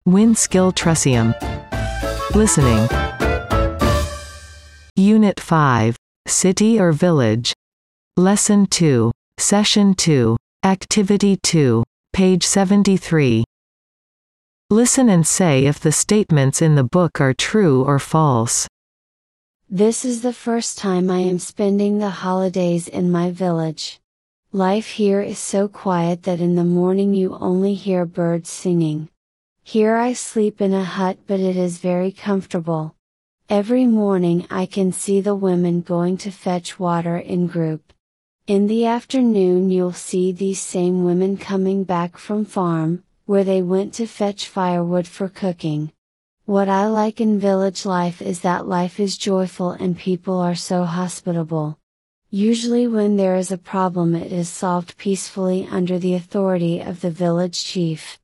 Win Skill Tresium. Listening. Unit 5. City or Village. Lesson 2. Session 2. Activity 2. Page 73. Listen and say if the statements in the book are true or false. This is the first time I am spending the holidays in my village. Life here is so quiet that in the morning you only hear birds singing. Here I sleep in a hut, but it is very comfortable. Every morning I can see the women going to fetch water in group. In the afternoon you'll see these same women coming back from farm, where they went to fetch firewood for cooking. What I like in village life is that life is joyful and people are so hospitable. Usually when there is a problem it is solved peacefully under the authority of the village chief.